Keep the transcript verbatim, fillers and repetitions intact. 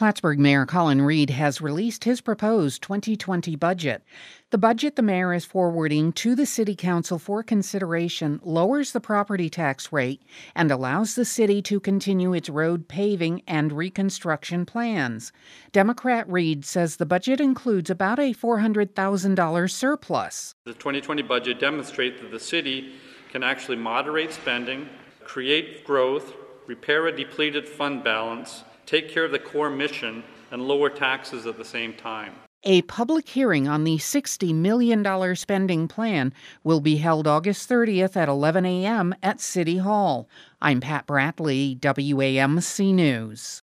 Plattsburgh Mayor Colin Reed has released his proposed twenty twenty budget. The budget the mayor is forwarding to the City Council for consideration lowers the property tax rate and allows the city to continue its road paving and reconstruction plans. Democrat Reed says the budget includes about a four hundred thousand dollars surplus. The twenty twenty budget demonstrates that the city can actually moderate spending, create growth, repair a depleted fund balance, take care of the core mission, and lower taxes at the same time. A public hearing on the sixty million dollars spending plan will be held August thirtieth at eleven a.m. at City Hall. I'm Pat Bradley, W A M C News.